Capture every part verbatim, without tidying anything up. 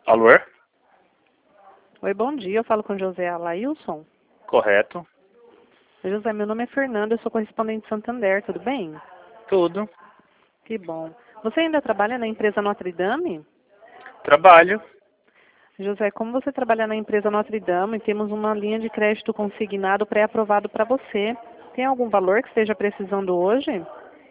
Alô? Oi, bom dia. Eu falo com José Alailson. Correto. José, meu nome é Fernanda, eu sou correspondente de Santander, tudo bem? Tudo. Que bom. Você ainda trabalha na empresa Notre Dame? Trabalho. José, como você trabalha na empresa Notre Dame, temos uma linha de crédito consignado pré-aprovado para você. Tem algum valor que esteja precisando hoje?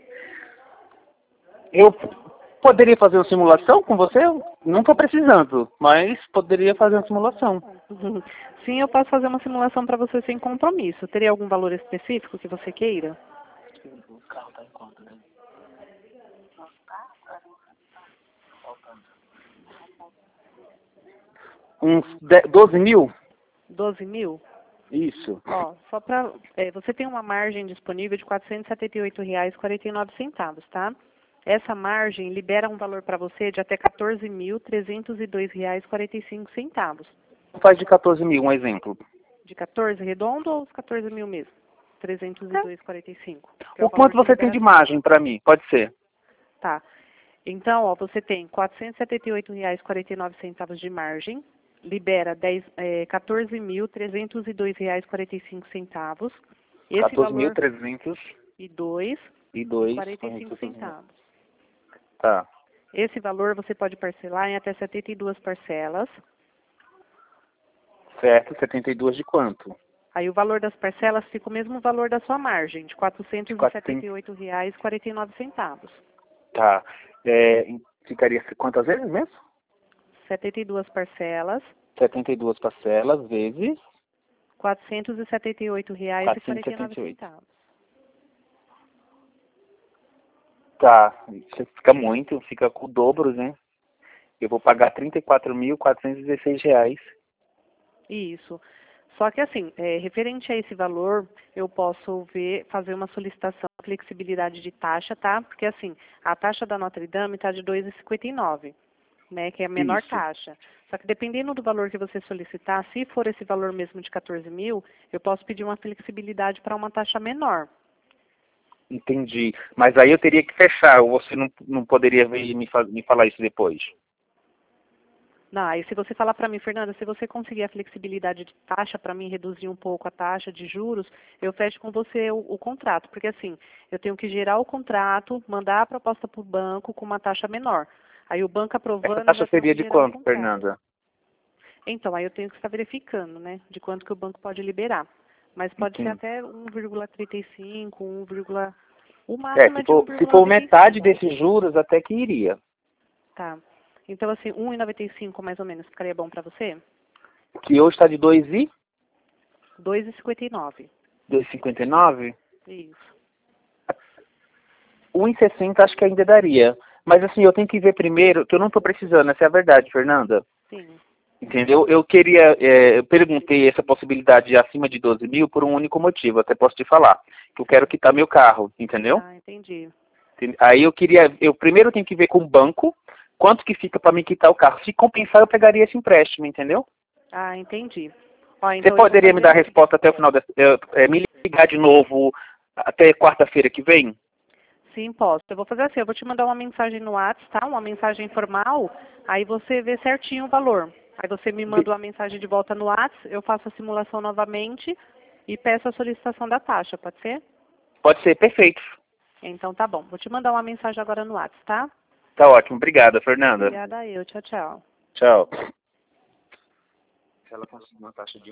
Eu poderia fazer uma simulação com você? Não estou precisando, mas poderia fazer uma simulação. Sim, eu posso fazer uma simulação para você sem compromisso. Teria algum valor específico que você queira? O carro está em conta, né? Uns doze mil? doze mil? Isso. Ó, só para é, você tem uma margem disponível de quatrocentos e setenta e oito reais e quarenta e nove centavos, tá? Essa margem libera um valor para você de até quatorze mil trezentos e dois reais e quarenta e cinco centavos. Faz de quatorze mil, um exemplo. De quatorze redondo ou os quatorze mil mesmo? trezentos e dois reais e quarenta e cinco. O quanto você tem de margem para mim? Pode ser. Tá. Então, ó, você tem quatrocentos e setenta e oito reais e quarenta e nove centavos de margem, libera dez, é, quatorze mil trezentos e dois reais e quarenta e cinco centavos. Esse quatorze mil valor trezentos e dois e dois quarenta e cinco centavos. Tá. Esse valor você pode parcelar em até setenta e duas parcelas. Certo, setenta e dois de quanto? Aí o valor das parcelas fica o mesmo valor da sua margem, de quatrocentos e setenta e oito reais e quarenta e nove centavos. Tá. É, ficaria quantas vezes mesmo? setenta e duas parcelas. setenta e duas parcelas vezes quatrocentos e setenta e oito reais e quarenta e nove centavos. Tá, isso fica muito, fica com o dobro, né? Eu vou pagar trinta e quatro mil quatrocentos e dezesseis reais. Isso. Só que assim, é, referente a esse valor, eu posso ver, fazer uma solicitação de flexibilidade de taxa, tá? Porque assim, a taxa da Notre Dame está de dois reais e cinquenta e nove, né? Que é a menor Isso. taxa. Só que dependendo do valor que você solicitar, se for esse valor mesmo de quatorze mil, eu posso pedir uma flexibilidade para uma taxa menor. Entendi. Mas aí eu teria que fechar, ou você não, não poderia vir e me, fa me falar isso depois? Não, aí se você falar para mim, Fernanda, se você conseguir a flexibilidade de taxa para mim reduzir um pouco a taxa de juros, eu fecho com você o, o contrato, porque assim, eu tenho que gerar o contrato, mandar a proposta para o banco com uma taxa menor. Aí o banco aprovando... Essa taxa vai ter seria que de gerar o quanto, contrato. Fernanda? Então, aí eu tenho que estar verificando, né, de quanto que o banco pode liberar. Mas pode ser Entendi. até um vírgula trinta e cinco, um, o É, máximo é se de for, se for um vírgula noventa e metade cinco. desses juros, até que iria. Tá. Então, assim, um vírgula noventa e cinco mais ou menos ficaria bom para você? Que hoje está de dois e dois reais e cinquenta e nove. dois e cinquenta e nove? Isso. um e sessenta acho que ainda daria. Mas assim, eu tenho que ver primeiro, que eu não estou precisando, essa é a verdade, Fernanda. Sim. Entendeu? Eu queria, é, eu perguntei essa possibilidade de acima de doze mil por um único motivo, até posso te falar. Que eu quero quitar meu carro, entendeu? Ah, entendi. Aí eu queria, eu primeiro tenho que ver com o banco quanto que fica para me quitar o carro. Se compensar, eu pegaria esse empréstimo, entendeu? Ah, entendi. Ó, Você então eu vou poderia me fazer dar a assim. resposta até o final, da, é, é, me ligar de novo até quarta-feira que vem? Sim, posso. Eu vou fazer assim, eu vou te mandar uma mensagem no WhatsApp, tá? Uma mensagem informal, aí você vê certinho o valor. Aí você me manda uma mensagem de volta no WhatsApp, eu faço a simulação novamente e peço a solicitação da taxa, pode ser? Pode ser, perfeito. Então tá bom. Vou te mandar uma mensagem agora no WhatsApp, tá? Tá ótimo, obrigada, Fernanda. Obrigada a eu. Tchau, tchau. Tchau. Se ela conseguir uma taxa de